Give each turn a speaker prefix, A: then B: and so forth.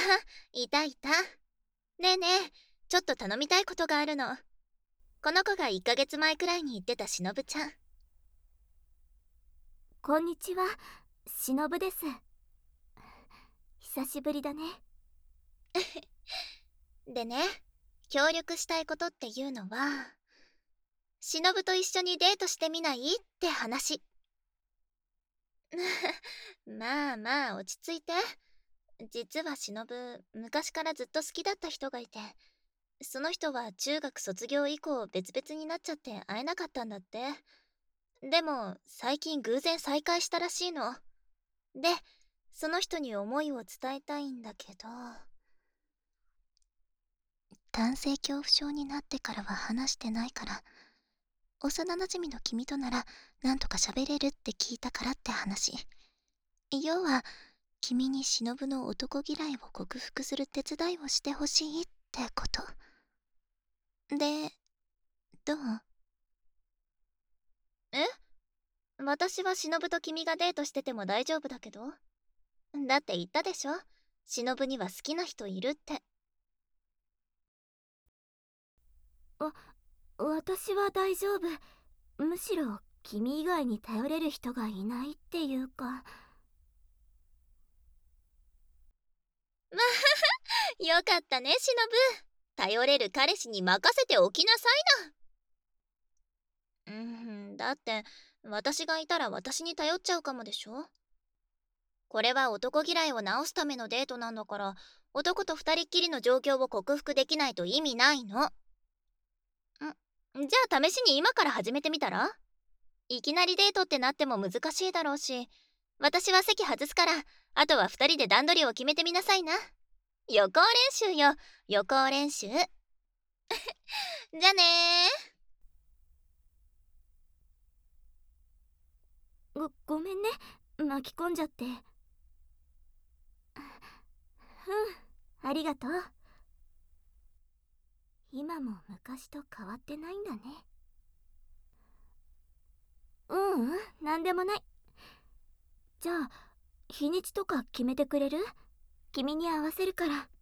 A: いたいた。ねえねえ、ちょっと頼みたいことがあるの。この子が1ヶ月前くらいに言ってたしのぶちゃん。
B: こんにちは、しのぶです。久しぶりだね。
A: でね、協力したいことっていうのは、しのぶと一緒にデートしてみないって話。まあまあ、落ち着いて。実はしのぶ、昔からずっと好きだった人がいて、その人は中学卒業以降別々になっちゃって会えなかったんだって。でも、最近偶然再会したらしいの。で、その人に思いを伝えたいんだけど、男性恐怖症になってからは話してないから、幼馴染の君とならなんとか喋れるって聞いたからって話。要は、君に忍の男嫌いを克服する手伝いをしてほしいってこと。で、どう？え？私は忍と君がデートしてても大丈夫だけど。だって言ったでしょ、忍には好きな人いるって。
B: 私は大丈夫。むしろ君以外に頼れる人がいないっていうか。
A: まあ、よかったね、忍。頼れる彼氏に任せておきなさいな。だって、私がいたら私に頼っちゃうかもでしょ。これは男嫌いを直すためのデートなんだから、男と二人っきりの状況を克服できないと意味ないの。じゃあ試しに今から始めてみたら？いきなりデートってなっても難しいだろうし、私は席外すから、あとは二人で段取りを決めてみなさいな。予行練習よ、予行練習。じゃあね
B: ごめんね、巻き込んじゃって。ありがとう。今も昔と変わってないんだね。なんでもない。じゃあ日にちとか決めてくれる？君に合わせるから。